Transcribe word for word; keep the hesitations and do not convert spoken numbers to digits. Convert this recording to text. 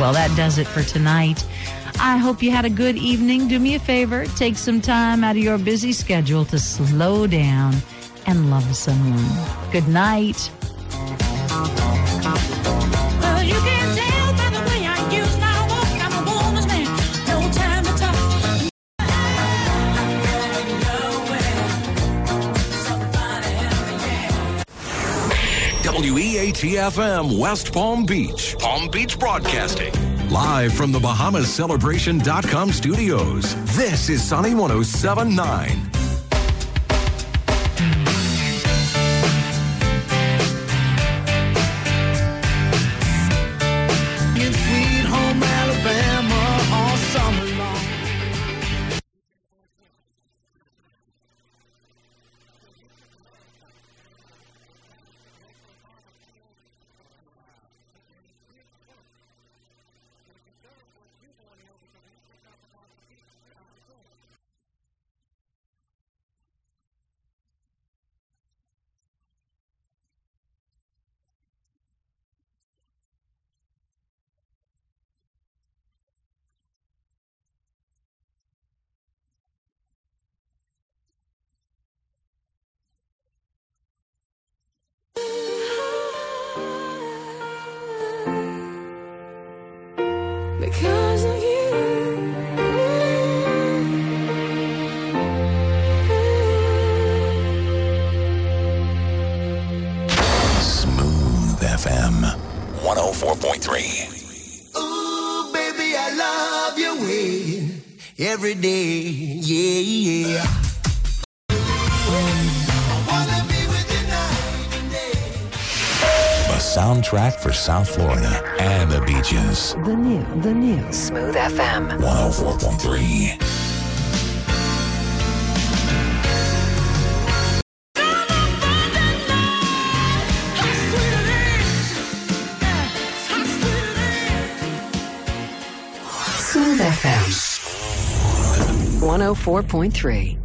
Well, that does it for tonight. I hope you had a good evening. Do me a favor, take some time out of your busy schedule to slow down and love someone. Good night. Well, you can tell by the way I use my walk. I'm a woman's man. No time to talk. W E A T F M West Palm Beach. Palm Beach Broadcasting. Live from the Bahamas Celebration dot com studios. This is Sunny one oh seven point nine. Sweet home Alabama all summer long. Because of you. Smooth F M one oh four point three. Ooh, baby, I love your way every day. Yeah, yeah. I wanna be with you night and day. A soundtrack for South Florida and the beaches. The new, the new Smooth F M. one oh four point three. Smooth F M. one oh four point three.